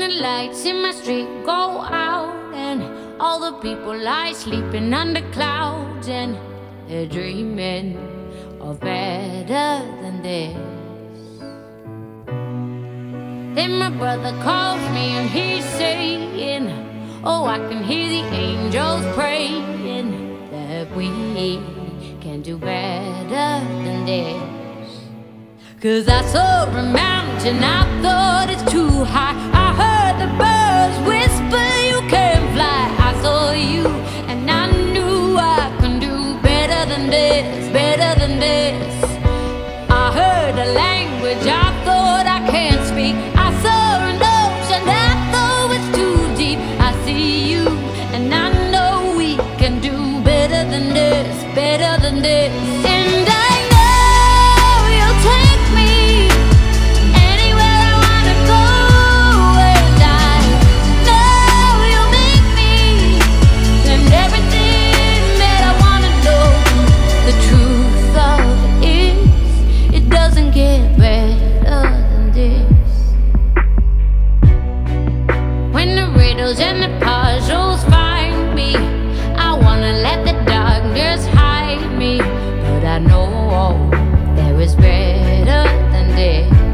the lights in my street go out and all the people lie sleeping under clouds and they're dreaming of better than this. Then my brother calls me and he's saying, oh, I can hear the angels praying that we can do better than this. 'Cause I saw a mountain, I thought it's too high. I heard the birds whisper you can't fly. I saw you and I knew I can do better than this, better than this. I heard a language I thought I can't speak. I saw an ocean I thought was too deep. I see you and I know we can do better than this, better than this. And I know you'll take me anywhere I wanna go, and I know you'll make me and everything that I wanna know. The truth of it is, it doesn't get better than this. When the riddles and the puzzles find me, I wanna let the darkness hide me, but I know there is better than this.